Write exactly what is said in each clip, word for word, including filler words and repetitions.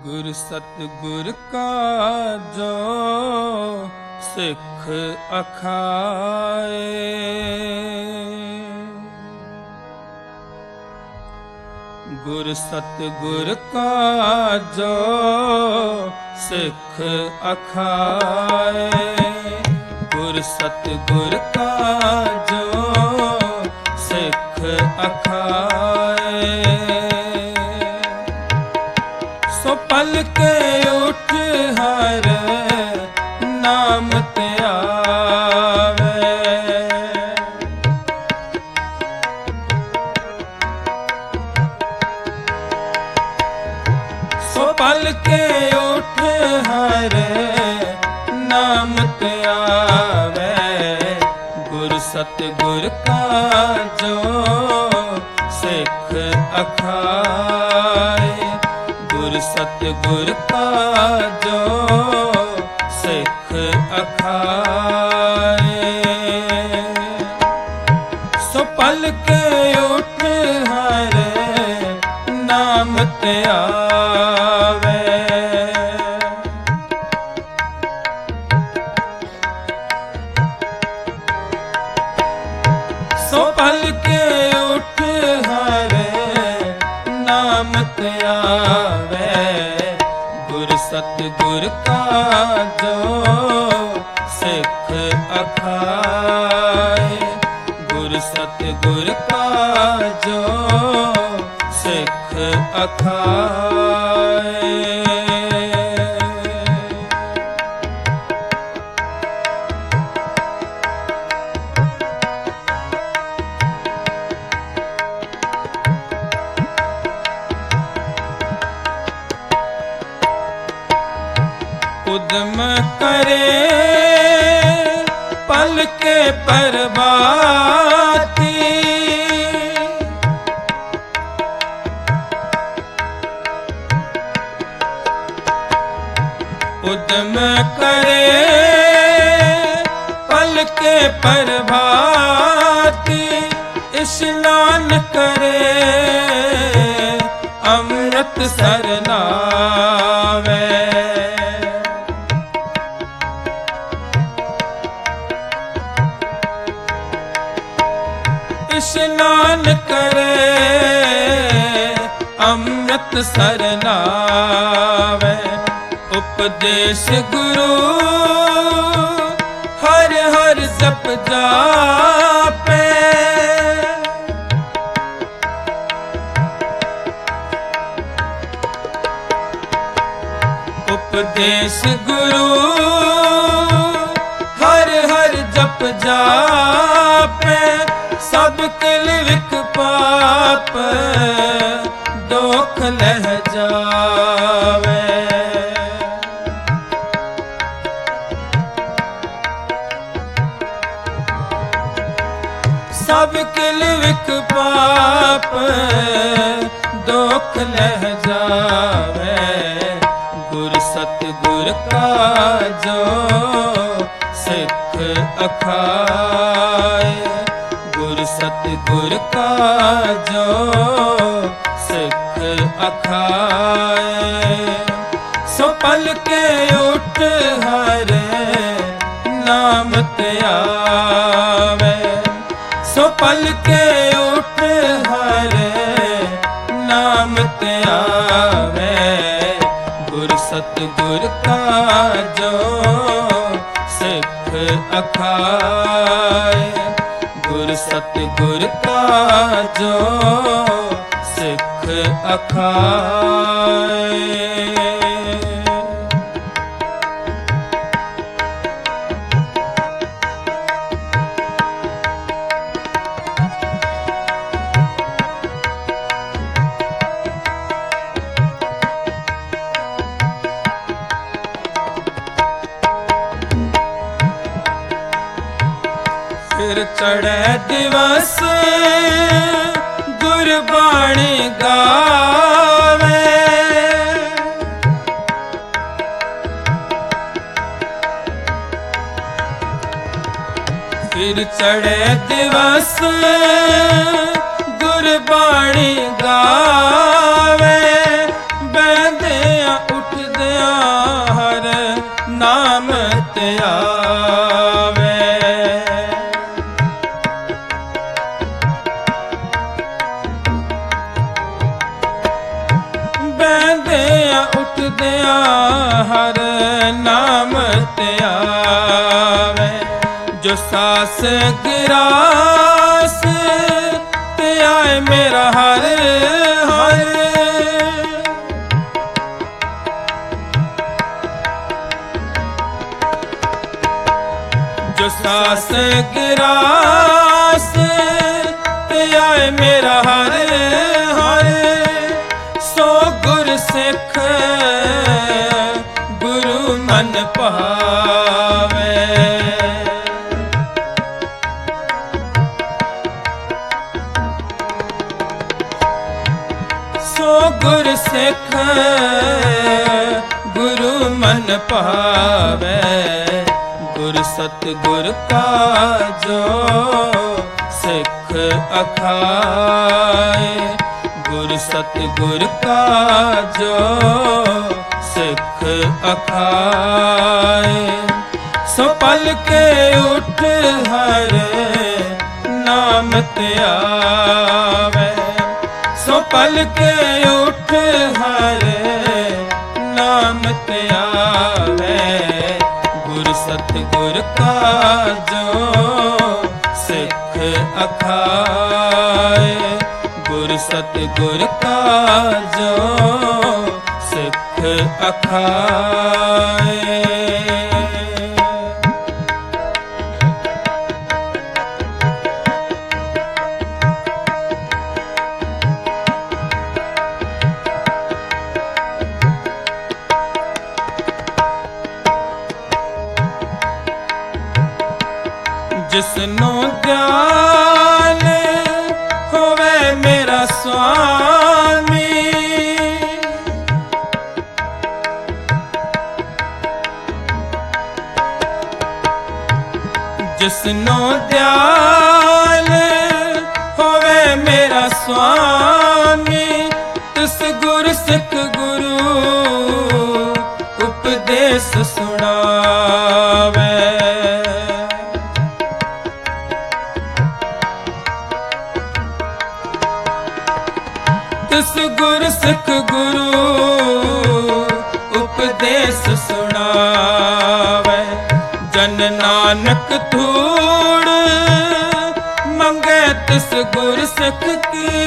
ਗੁਰ ਸਤਿਗੁਰ ਕਾ ਜੋ ਸਿੱਖ ਅਖਾਏ। ਗੁਰ ਸਤਿਗੁਰ ਕਾ ਜੋ ਸਿੱਖ ਅਖਾਏ। ਗੁਰ ਸਤਿਗੁਰ ਕਾ ਜੋ ਸਿੱਖ ਅਖਾਏ। ਸੋ ਪਲ ਕੇ ਉਠ ਹਰ ਨਾਮ ਧਿਆਵੇ। ਸੋ ਪਲ ਕੇ ਉਠ ਹਰ ਨਾਮ ਧਿਆਵੇ। ਗੁਰ ਸਤਿਗੁਰ ਕਾ ਜੋ ਸਿੱਖ ਅਖਾਏ। ਗੁਰ ਸਤਿਗੁਰ ਕਾ ਜੋ ਸਿੱਖ ਅਖਾਏ। ਸੋ ਪਲ ਕੇ ਉਠ ਹਰ ਨਾਮ ਧਿਆਵੇ। ਸੋ ਪਲ ਕੇ ਉਠ ਹਰ ਨਾਮ ਧਿਆਵੇ। ਗੁਰ ਸਤਿਗੁਰ ਕਾ ਜੋ ਸਿੱਖ ਅਖਾਏ। ਗੁਰ ਸਤਿਗੁਰ ਕਾ ਜੋ ਸਿੱਖ ਅਖਾਏ। ਉਦਮ ਕਰੇ ਪਲ ਕੇ ਪ੍ਰਭਾਤੀ। ਉਦਮ ਕਰੇ ਪਲ ਕੇ ਪ੍ਰਭਾਤੀ। ਇਸ਼ਨਾਨ ਕਰੇ ਅੰਮ੍ਰਿਤ ਸਰ ਨਾਵੇ। ਇਸ਼ਨਾਨ ਕਰੇ ਅੰਮ੍ਰਿਤ ਸਰ ਨਾਵੇ। ਉਪਦੇਸ਼ ਗੁਰੂ ਹਰ ਹਰ ਜਪ ਜਾਪੇ। ਉਪਦੇਸ਼ ਗੁਰੂ ਹਰ ਹਰ ਜਪ ਜਾਪੇ। ਸਭ ਕਿਲ ਵਿਕ ਪਾਪ ਦੁਖ ਲਹਿ ਜਾਵੇ। ਸਭ ਕਿਲ ਵਿਕ ਪਾਪ ਦੁਖ ਲਹਿ ਜਾਵੇ। ਗੁਰ ਸਤਿਗੁਰ ਕਾ ਜੋ ਸਿੱਖ ਅਖਾਏ। ਗੁਰ ਸਤਿਗੁਰ ਕਾ ਜੋ ਸਿੱਖ ਅਖਾਏ। ਸੋ ਪਲ ਕੇ ਉਠ ਹਰ ਨਾਮ ਧਿਆਵੇ। ਸੋ ਪਲ ਕੇ ਉਠ ਹਰ ਨਾਮ ਧਿਆਵੇ। ਗੁਰ ਸਤਿਗੁਰ ਕਾ ਜੋ ਸਿੱਖ ਅਖਾਏ। ਗੁਰ ਸਤਿਗੁਰ ਕਾ ਜੋ ਸਿੱਖ ਅਖਾਏ। ਫਿਰ ਚੜ੍ਹੈ ਦਿਵਸ ਗੁਰਬਾਣੀ ਗਾਵੇ। ਫਿਰ ਚੜ੍ਹੈ ਦਿਵਸ ਗੁਰਬਾਣੀ ਗਾਵੇ। ਬਹਿੰਦਿਆਂ ਬਹਿੰਦਿਆਂ ਉੱਠਦਿਆਂ ਹਰ ਨਾਮ ਧਿਆਵੇ। ਜੋ ਸਾਸ ਗਿਰਾਸ ਤੇ ਆਏ ਮੇਰਾ ਹਰ ਹਰ। ਜੋ ਸਾਸ ਗਿਰਾਸ ਤੇ ਆਏ ਮੇਰਾ ਹਰ ਹਰ। ਸੋ ਗੁਰ ਸਿੱਖ ਗੁਰੂ ਮਨ ਭਾਵੇ। ਸੋ ਗੁਰ ਸਿੱਖ ਗੁਰੂ ਮਨ ਭਾਵੇ। ਗੁਰ ਸਤਿਗੁਰ ਕਾ ਜੋ ਸਿੱਖ ਅਖਾਏ। ਗੁਰ ਸਤਿਗੁਰ ਕਾ ਜੋ ਸਿੱਖ ਅਖਾਏ। ਸੋ ਪਲ ਕੇ ਉਠ ਹਰ ਨਾਮ ਧਿਆਵੇ। ਸੋ ਪਲ ਕੇ ਉਠ ਹਰ ਨਾਮ ਧਿਆਵੇ। ਗੁਰ ਸਤਿਗੁਰ ਕਾ ਜੋ ਸਿੱਖ ਅਖਾਏ। ਗੁਰ ਸਤਿਗੁਰ ਕਾ ਜੋ ਸਿੱਖ ਅਖਾਏ। ਜਿਸਨੂੰ ਧਿਆਨ ਹੋਵੇ ਮੇਰਾ ਸੁਆਮੀ। ਜਿਸਨੂੰ ਧਿਆਨ ਹੋਵੇ ਮੇਰਾ ਸੁਆਮੀ। ਤਿਸ ਗੁਰ ਸਿੱਖ ਗੁਰੂ ਉਪਦੇਸ ਸੁਣਾਵੇ। ਤਿਸ ਗੁਰ ਸਿੱਖ ਗੁਰੂ ਉਪਦੇਸ ਸੁਣਾਵੇ। ਜਨ ਨਾਨਕ ਧੂੜ ਮੰਗੇ ਤਿਸ ਗੁਰ ਸਿੱਖ ਕੀ।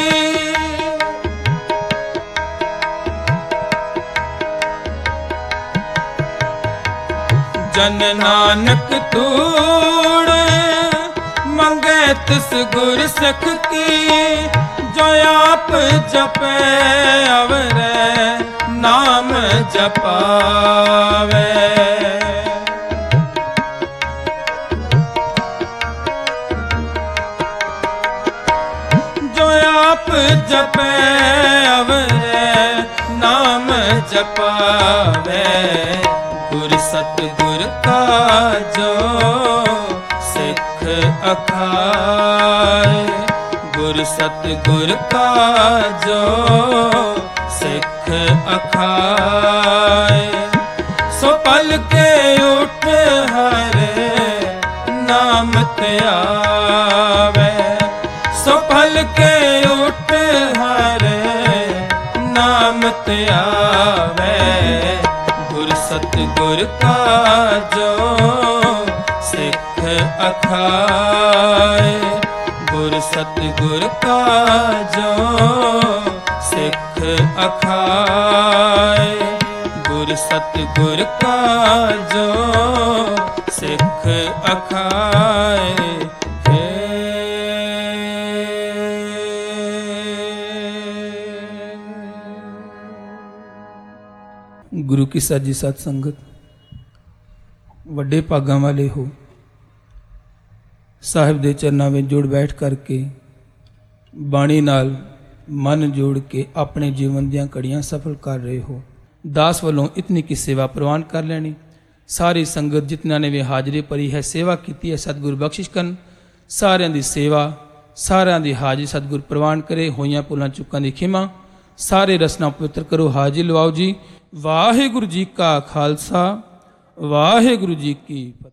ਜਨ ਨਾਨਕ ਧੂੜ ਮੰਗੇ ਤਿਸ ਗੁਰ ਸਿੱਖ ਕੀ। ਜੋ ਆਪ ਜਪੈ ਅਵਰੈ ਨਾਮ ਜਪਾਵੇ। ਜੋ ਆਪ ਜਪੈ ਅਵਰੈ ਨਾਮ ਜਪਾਵੇ। ਗੁਰ ਸਤਿਗੁਰ ਕਾ ਜੋ ਸਿੱਖ ਅਖਾਏ। ਗੁਰ ਸਤਿਗੁਰ ਕਾ ਜੋ ਸਿੱਖ ਅਖਾਏ। ਸੋ ਪਲ ਕੇ ਉਠ ਹਰ ਨਾਮ ਧਿਆਵੇ। ਸੋ ਪਲ ਕੇ ਉਠ ਹਰ ਨਾਮ ਧਿਆਵੇ। ਗੁਰ ਸਤਿਗੁਰ ਕਾ ਜੋ ਸਿੱਖ ਅਖਾਏ। ਗੁਰ ਸਤਿਗੁਰ ਕਾ ਜੋ ਸਿੱਖ ਅਖਾਏ। ਗੁਰ ਸਤਿਗੁਰ ਕਾ ਜੋ ਸਿੱਖ ਅਖਾਏ। ਗੁਰੂ ਕੀ ਸਾਜੀ ਸਤ ਸੰਗਤ, ਵੱਡੇ ਭਾਗਾਂ ਵਾਲੇ ਹੋ। ਸਾਹਿਬ ਦੇ ਚਰਨਾਂ ਵਿੱਚ ਜੁੜ ਬੈਠ ਕਰਕੇ ਬਾਣੀ ਨਾਲ ਮਨ ਜੋੜ ਕੇ ਆਪਣੇ ਜੀਵਨ ਦੀਆਂ ਘੜੀਆਂ ਸਫਲ ਕਰ ਰਹੇ ਹੋ। ਦਾਸ ਵੱਲੋਂ ਇਤਨੀ ਕੀ ਸੇਵਾ ਪ੍ਰਵਾਨ ਕਰ ਲੈਣੀ। ਸਾਰੀ ਸੰਗਤ ਜਿਤਨਾ ਨੇ ਵੀ ਹਾਜ਼ਰੀ ਭਰੀ ਹੈ, ਸੇਵਾ ਕੀਤੀ ਹੈ, ਸਤਿਗੁਰ ਬਖਸ਼ਿਸ਼ ਕਰਨ। ਸਾਰਿਆਂ ਦੀ ਸੇਵਾ, ਸਾਰਿਆਂ ਦੀ ਹਾਜ਼ਰੀ ਸਤਿਗੁਰ ਪ੍ਰਵਾਨ ਕਰੇ। ਹੋਈਆਂ ਭੁੱਲਾਂ ਚੁੱਕਾਂ ਦੀ ਖਿਮਾ, ਸਾਰੇ ਰਸਨਾ ਪਵਿੱਤਰ ਕਰੋ। ਹਾਜ਼ਰੀ ਲਵਾਓ ਜੀ। ਵਾਹਿਗੁਰੂ ਜੀ ਕਾ ਖਾਲਸਾ, ਵਾਹਿਗੁਰੂ ਜੀ ਕੀ